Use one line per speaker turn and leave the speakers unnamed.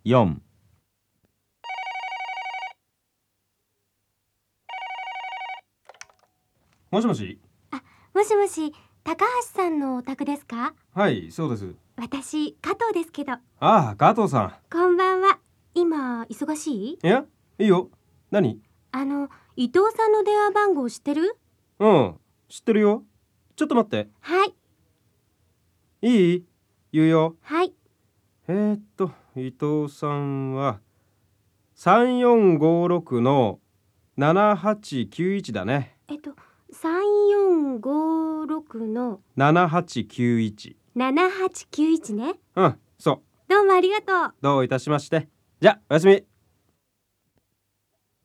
4。
もしもし。
もしもし、高橋さんのお宅ですか？
はい、そうです。
私、加藤ですけど。
ああ、加藤さん。
こんばんは。今、忙しい？
いや、いいよ。何？
伊藤さんの電話番号知ってる？
うん、知ってるよ。ちょっと待って。
はい。
いい？言うよ。
はい。
伊藤さんは3456の7891だね。
3456の
7891。
7891ね。
うん、そう。
どうもありがとう。
どういたしまして。じゃ、おやすみ。